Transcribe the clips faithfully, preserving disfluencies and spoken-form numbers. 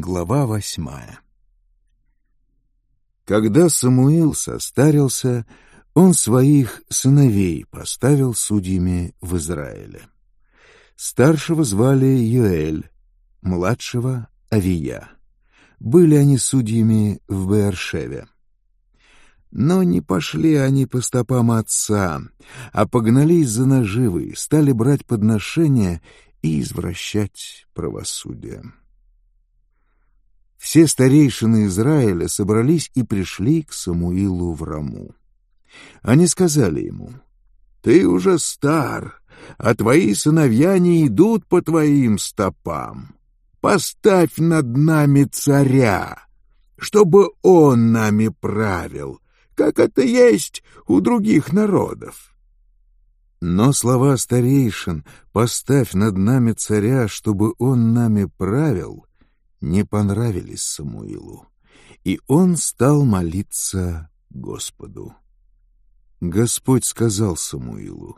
Глава восьмая. Когда Самуил состарился, он своих сыновей поставил судьями в Израиле. Старшего звали Йоэль, младшего — Авия. Были они судьями в Беэр-Шеве. Но не пошли они по стопам отца, а погнались за наживой, стали брать подношения и извращать правосудие. Все старейшины Израиля собрались и пришли к Самуилу в Раму. Они сказали ему: «Ты уже стар, а твои сыновья не идут по твоим стопам. Поставь над нами царя, чтобы он нами правил, как это есть у других народов». Но слова старейшин «поставь над нами царя, чтобы он нами правил» не понравились Самуилу, и он стал молиться Господу. Господь сказал Самуилу: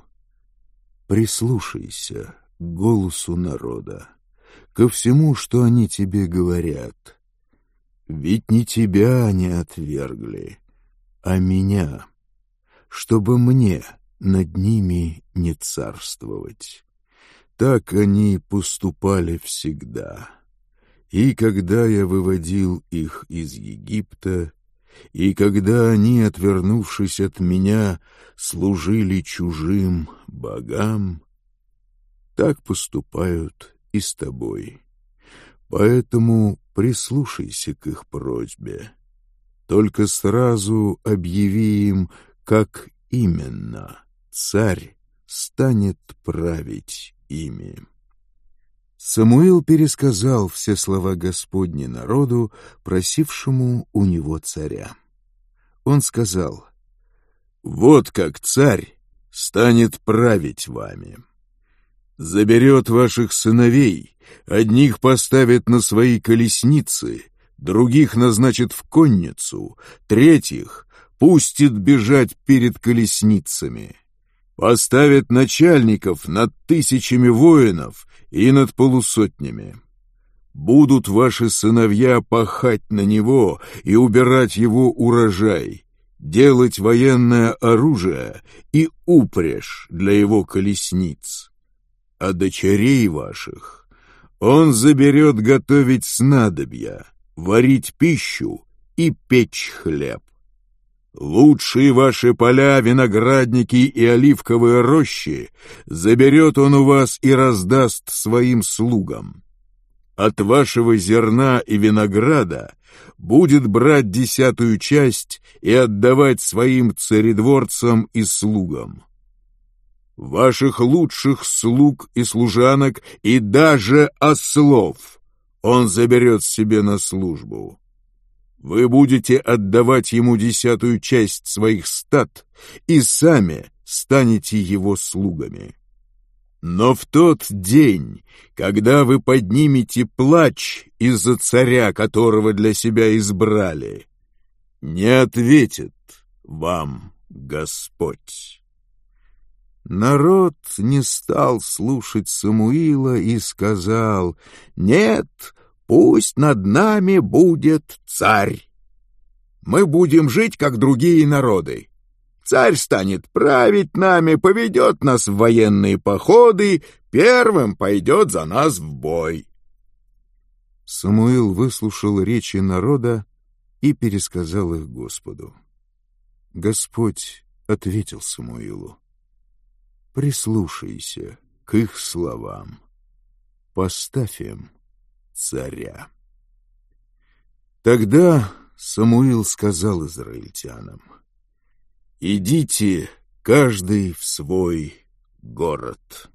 «Прислушайся к голосу народа, ко всему, что они тебе говорят. Ведь не тебя они отвергли, а меня, чтобы мне над ними не царствовать. Так они поступали всегда. И когда я выводил их из Египта, и когда они, отвернувшись от меня, служили чужим богам, так поступают и с тобой. Поэтому прислушайся к их просьбе. Только сразу объяви им, как именно царь станет править ими». Самуил пересказал все слова Господни народу, просившему у него царя. Он сказал: «Вот как царь станет править вами. Заберет ваших сыновей, одних поставит на свои колесницы, других назначит в конницу, третьих пустит бежать перед колесницами, поставит начальников над тысячами воинов и над полусотнями. Будут ваши сыновья пахать на него и убирать его урожай, делать военное оружие и упряжь для его колесниц. А дочерей ваших он заберет готовить снадобья, варить пищу и печь хлеб. Лучшие ваши поля, виноградники и оливковые рощи заберет он у вас и раздаст своим слугам. От вашего зерна и винограда будет брать десятую часть и отдавать своим царедворцам и слугам. Ваших лучших слуг и служанок и даже ослов он заберет себе на службу. Вы будете отдавать ему десятую часть своих стад и сами станете его слугами. Но в тот день, когда вы поднимете плач из-за царя, которого для себя избрали, не ответит вам Господь». Народ не стал слушать Самуила и сказал: «Нет, пусть над нами будет царь. Мы будем жить, как другие народы. Царь станет править нами, поведет нас в военные походы, первым пойдет за нас в бой». Самуил выслушал речи народа и пересказал их Господу. Господь ответил Самуилу: «Прислушайся к их словам, поставь им царя». Тогда Самуил сказал израильтянам: «Идите, каждый в свой город».